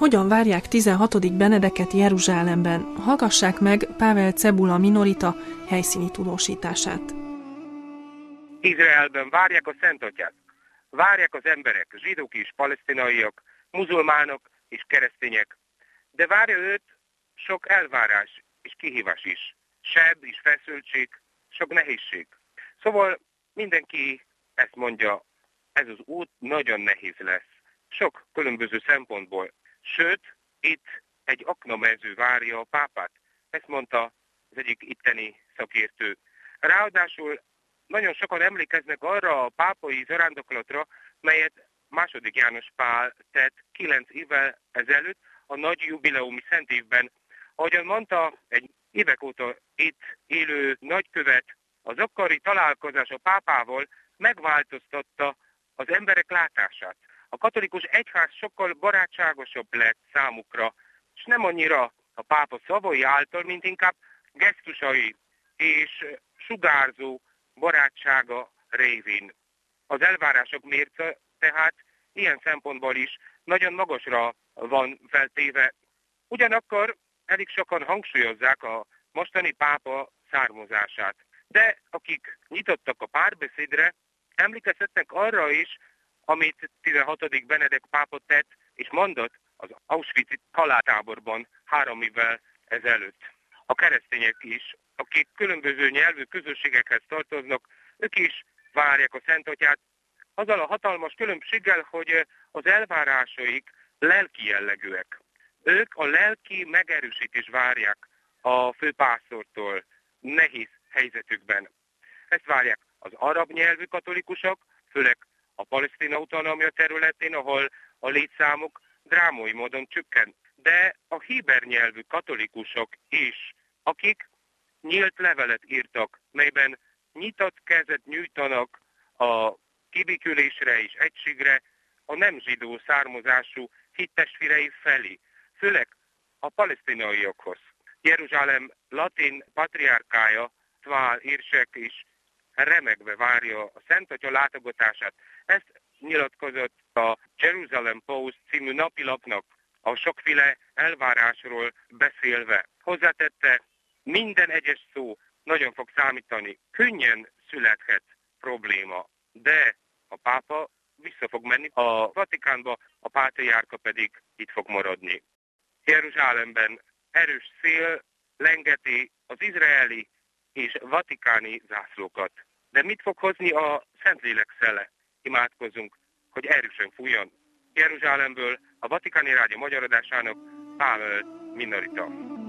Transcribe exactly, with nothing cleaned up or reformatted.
Hogyan várják tizenhatodik Benedeket Jeruzsálemben? Hallgassák meg Pável Cebula minorita helyszíni tudósítását. Izraelben várják a Szentatyát. Várják az emberek, zsidók is, palesztinaiak, muzulmánok és keresztények. De várja őt sok elvárás és kihívás is. Seb és feszültség, sok nehézség. Szóval mindenki ezt mondja, ez az út nagyon nehéz lesz. Sok különböző szempontból. Sőt, itt egy aknamező várja a pápát. Ezt mondta az egyik itteni szakértő. Ráadásul nagyon sokan emlékeznek arra a pápai zarándoklatra, melyet második János Pál tett kilenc évvel ezelőtt a nagy jubileumi szent évben. Ahogyan mondta, egy évek óta itt élő nagykövet, az akkori találkozás a pápával megváltoztatta az emberek látását. A katolikus egyház sokkal barátságosabb lett számukra, és nem annyira a pápa szavai által, mint inkább gesztusai és sugárzó barátsága révén. Az elvárások mérce tehát ilyen szempontból is nagyon magasra van feltéve. Ugyanakkor elég sokan hangsúlyozzák a mostani pápa származását. De akik nyitottak a párbeszédre, emlékezhetnek arra is, amit tizenhatodik Benedek pápa tett és mondott az Auschwitz haláltáborban három évvel ezelőtt. A keresztények is, akik különböző nyelvű közösségekhez tartoznak, ők is várják a Szentatyát, azzal a hatalmas különbséggel, hogy az elvárásaik lelki jellegűek. Ők a lelki megerősítést várják a főpásztortól nehéz helyzetükben. Ezt várják az arab nyelvű katolikusok, főleg a palesztin autonómia területén, ahol a létszámuk drámai módon csökken. De a héber nyelvű katolikusok is, akik nyílt levelet írtak, melyben nyitott kezet nyújtanak a kibékülésre és egységre a nem zsidó származású hittestvérei felé, főleg a palesztinaiakhoz. Jeruzsálem latin patriárkája, Tvál Érsek is remegve várja a Szentatya látogatását. Ezt nyilatkozott a Jerusalem Post című napilapnak a sokféle elvárásról beszélve. Hozzátette, minden egyes szó nagyon fog számítani. Könnyen születhet probléma, de a pápa vissza fog menni a Vatikánba, a pátriárka pedig itt fog maradni. Jeruzsálemben erős szél lengeti az izraeli és vatikáni zászlókat. De mit fog hozni a Szentlélek szele? Imádkozzunk, hogy erősen fújjon. Jeruzsálemből a Vatikáni Rádió magyar adásának Pável minorita.